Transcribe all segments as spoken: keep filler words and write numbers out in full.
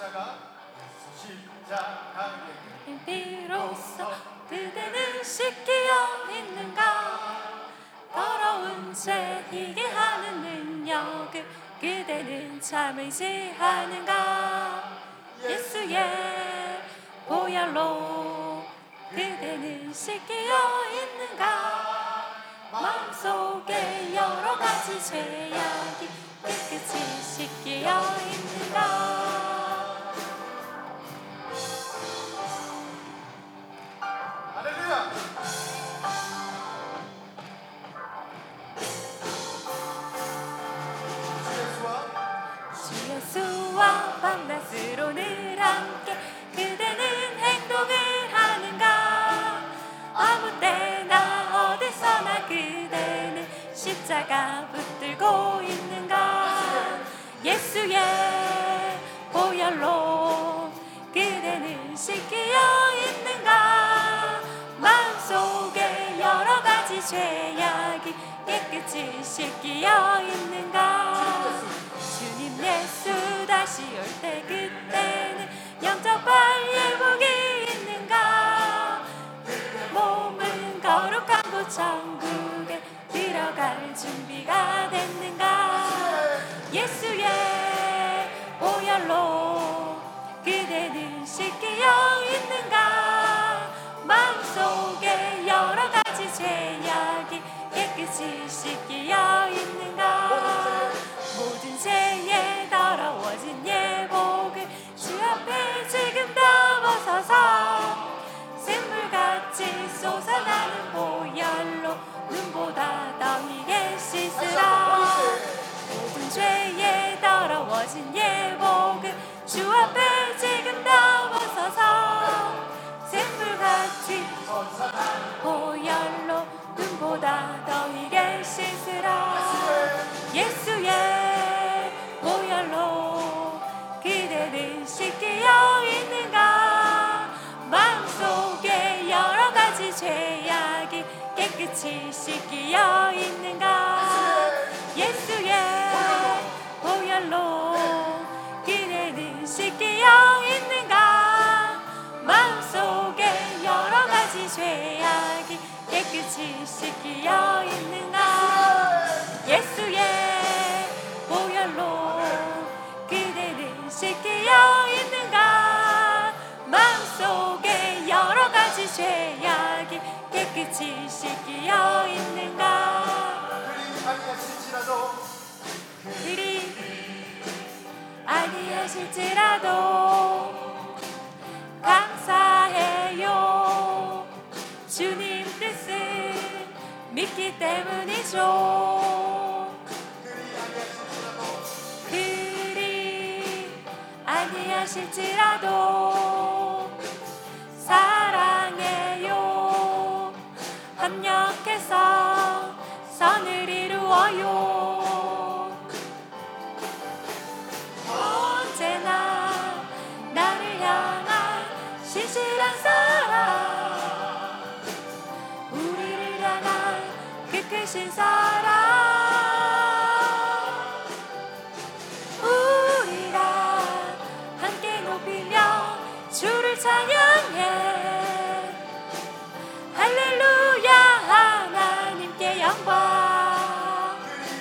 비로소 그대는 씻기어 있는가. 더러운 죄 이게 하는 능력을 그대는 참으시 하는가. 예수의 보혈로 그대는 씻기어 있는가. 마음속에 여러 가지 죄악이 깨끗이 씻기어 있는가. 주 예수와 밤낮으로 늘 함께 그대는 행동을 하는가. 아무 때나 어디서나 그대는 십자가 붙들고 있는가. 예수의 보혈로 그대는 씻기어 있는가. 마음속에 여러 가지 죄악이 깨끗이 씻기어 있는가. 주님 예수 다시 올 때 그때는 영접할 예복이 있는가. 몸은 거룩한 곳 천국에 들어갈 준비가 됐는가. 예수의 보혈로 그대는 씻기어 있는가. 마음속에 여러 가지 죄악이 깨끗이 씻기어 있는가. 모든 죄에 더러워진 예복을 주 앞에 지금 다 벗어서 샘물같이 솟아나는 보혈로 눈보다 더이게 씻으라. 모든 죄에 더러워진 예복을 주 앞에 지금 다 벗어서 샘물같이 보혈로 눈보다 더이게 씻으라. 예수의 보혈로 그대는 씻기어 있는가. 마음속에 여러 가지 죄악이 깨끗이 씻기어 있는가. 예수의 보혈로 그대는 씻기어 있는가. 마음속에 여러 가지 죄악이 깨끗이 씻기어 있는가. 예수의 보혈로 그대는 씻기어 있는가. 마음속에 여러 가지 죄악이 깨끗이 씻기어 있는가. 그리 아니하실지라도 감사해요. 주님 뜻을 믿기 때문이죠. 그리 아니하실지라도 사랑해요. 합력해서 선을 이루어요. 언제나 나를 향한 신실한 사랑, 우리를 향한 그 크신 사랑. 우리가 함께 높이며 주를 찬양해. 할렐루야 하나님께 영광.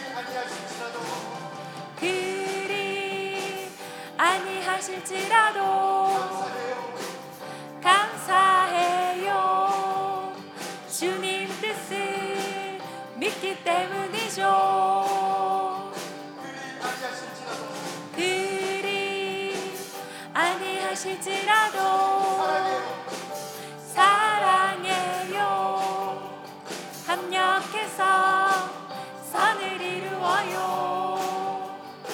그리 아니하실지라도 감사해요. 주님 뜻을 믿기 때문이죠. 그리 아니하실지라도 사랑해요. 합력해서 선을 이루어요.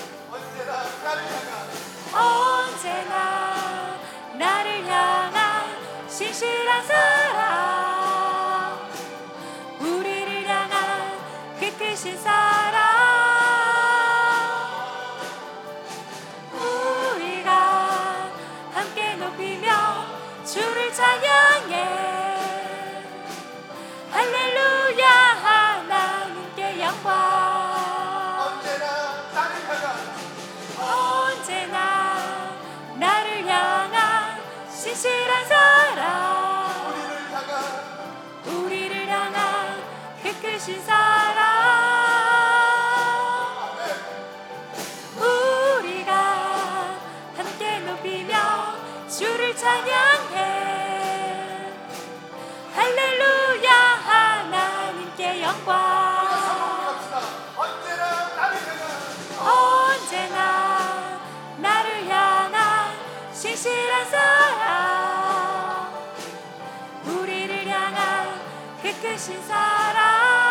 언제나 나를 향한 신실한 사랑, 우리를 향한 그 크신 사랑. 우리가 함께 되신 사랑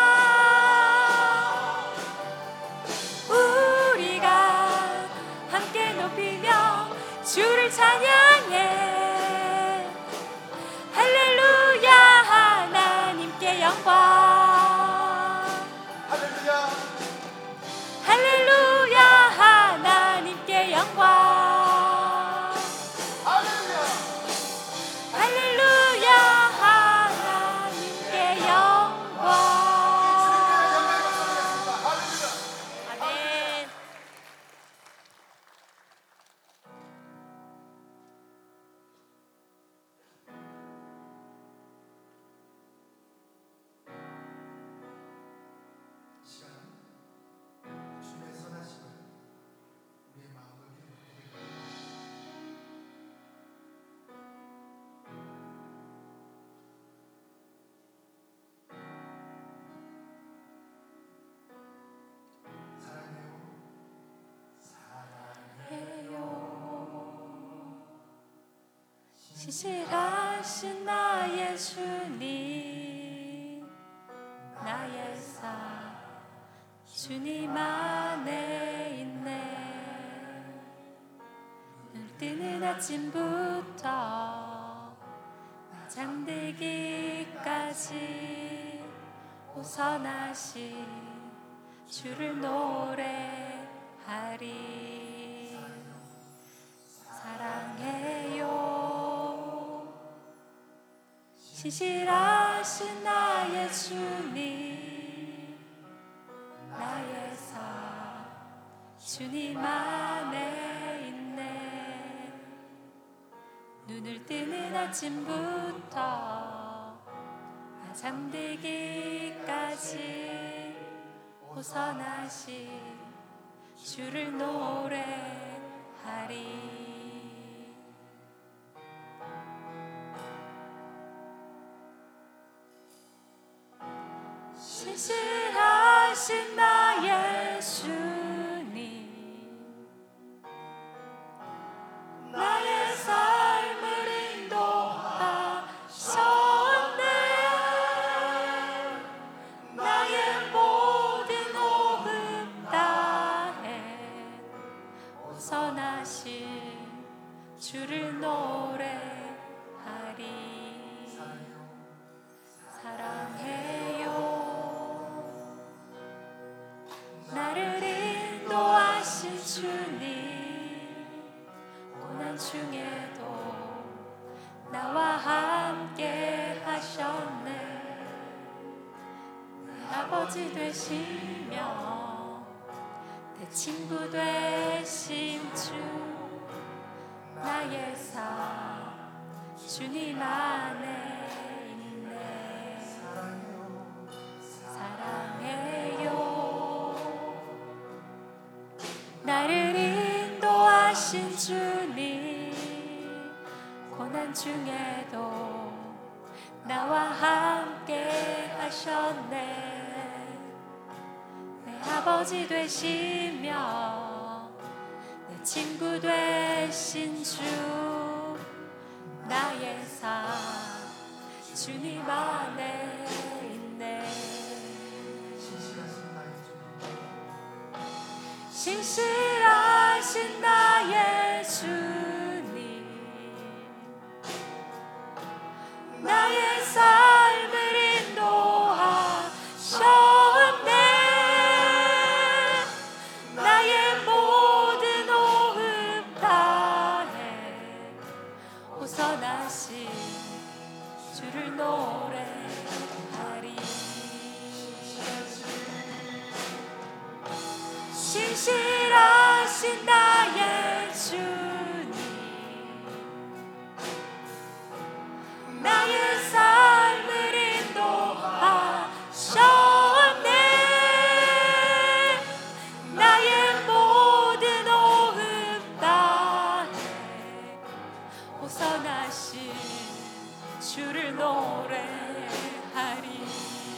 우리가 함께 높이며 주를 찬양해. 할렐루야 하나님께 영광. 할렐루야. 할렐루야 하나님께 영광. 할렐루야. 할렐루야 하나님께 영광. 아멘. 시간 주의 선하심을 우리의 마음으로 기도드리고 사랑해요. 신실하신 나의 주님, 나의 사 주님 안에 있네. 눈 뜨는 아침부터 잠들기까지 오선하신 주를 노래하리. 사랑해요. 신실하신 나의 주님, 나의 사 주님 안에 있네. 눈을 뜨는 아침부터 잠들기까지 오선하신 주를 노래하리. 신실하신 나의 주님, 나의 삶을 인도하셨네. 나의 모든 호흡 다해 오선하신 주를 노래하리. 사랑해요. 나를 인도하신 주님, 고난 중에도 나와 함께 하셨네. 내 아버지 되시며 내 친구 되신 주, 나의 사 주님 안에 있네. 사랑해요. 나를 인도하신 주님, 고난 중에도 나와 함께 하셨네. 내 아버지 되시며 내 친구 되신 주, 나의 사 주님 안에 있네. 신실하신 나의 주님, 나의 삶을 인도하셨네. 나의 모든 호흡 다해 오선하신 주를 노래하리. 신실하신 나의 주님, 나의 삶을 인도하셨네. 나의 모든 호흡 다해 오선하신 주를 노래하리.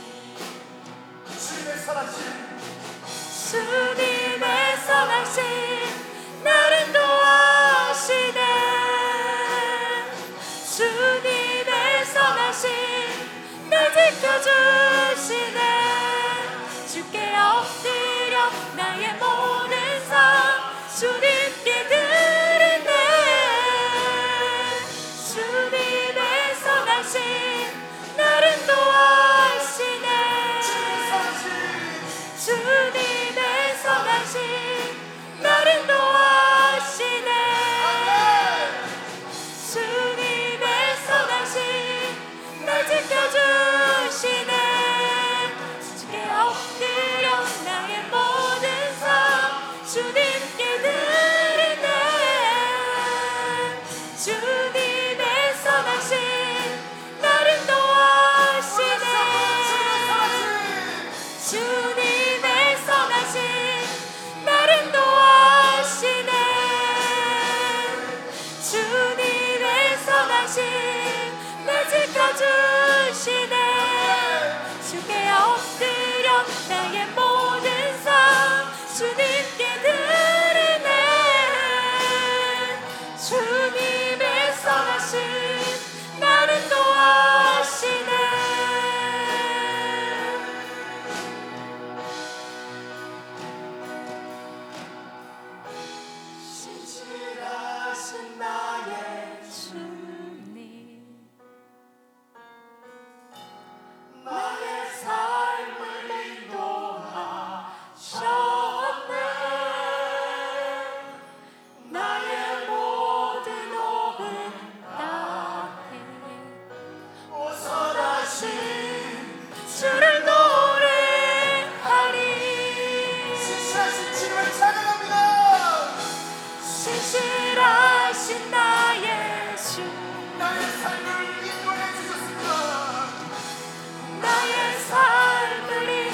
주님의 선하심, 주님의 선하심 나를 인도하시네. 주님의 선하심 날 지켜주 주님께 드리네. 주님의 선하신 나를 도와주시네. 주님의 선하신 나를 도와주시네. 주님의 선하신 내 지켜주시네. 주께 엎드려 나의 모든 삶 주님께 드리네. 주님의 선하신 나를 도와주시네. 신실하신 나의 주님, 나의 삶을 인도하셨네. 나의 모든 오은 땅에 선하신 주를 노래하리. 신실하신 주님을 찬양합니다. 신실하신 나의 주, 나의 삶을 인도해 주셨습니다. 나의 삶을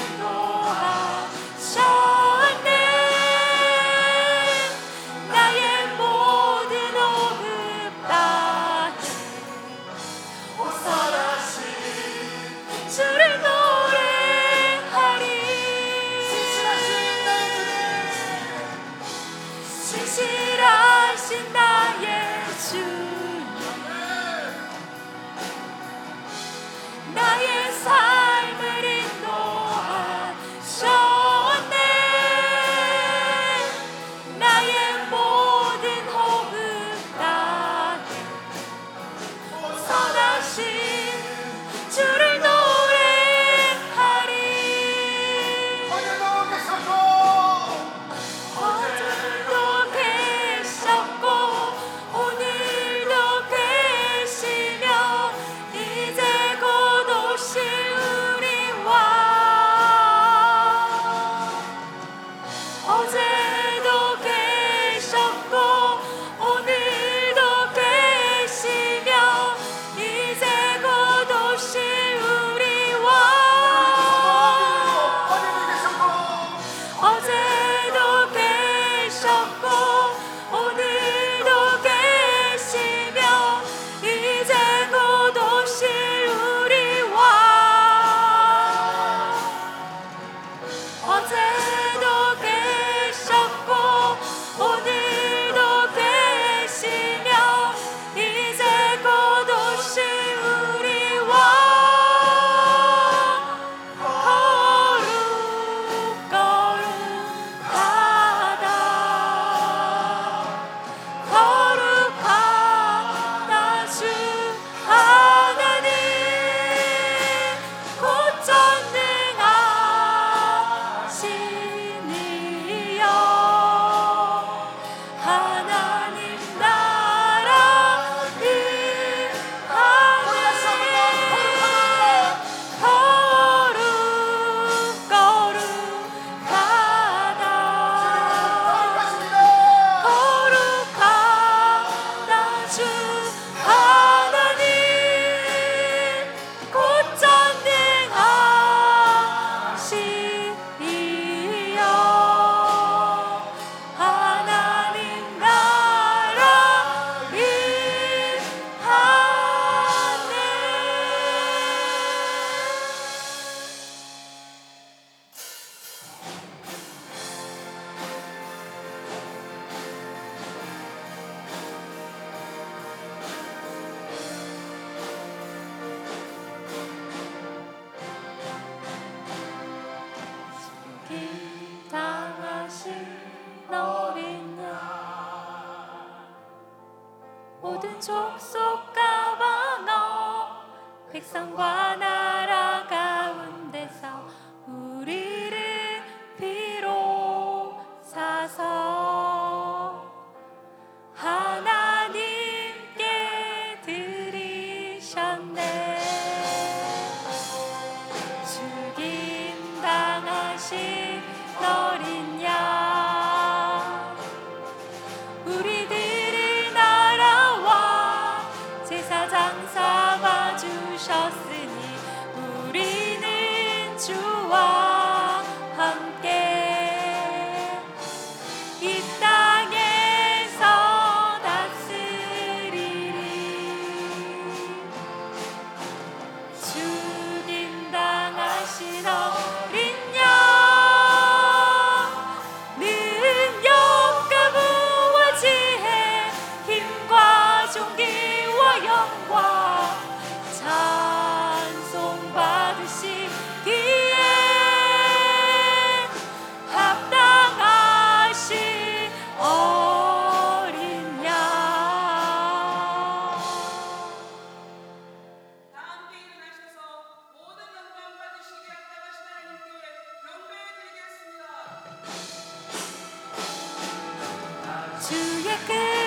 인도하셨네. 나의 모든 오급 땅에 선하신 주를 노래하리. 신실하신 나의 신실하신 나의 주, 나의 삶을 인도하셨네. 나의 모든 호흡 땅에 선하신 주를 노래하리. 오늘도 계셨고 어제도 계셨고 오늘도 계시며 이제 곧 오실 우리 왕. 어제도 계셨고 오늘도 계시며 이제 곧 오실 우리 왕. 어제도 계셨고 오늘도 계시며 이제 곧 오실 우리 왕. 어제도 계셨고 오늘도 계시며 이제 곧 오실 우리 왕. 거룩거룩하다 거룩하다 주 하나님, 곧 전능하시니여. 하나님 나라 거룩거룩하다 주 하나님, 곧 전능하시니여. 하나님 나라 당하신 어린 양, 모든 족속과 방어 백성과 나라 가운데서 우리를 비로사서 하나님께 드리셨네. 죽임 당하신 어린 양,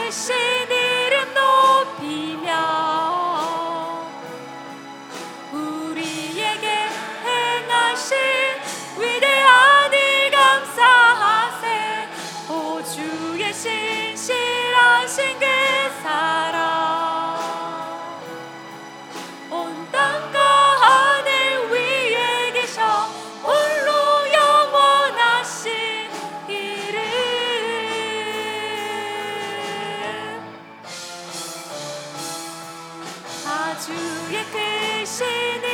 크신 이름 높이며 우리에게 행하신 위대한 일 감사하세. 오 주의 신실하신 그 사랑 온 땅과 하늘 위에 계셔 홀로 영원하신 이름. 아 주의 크신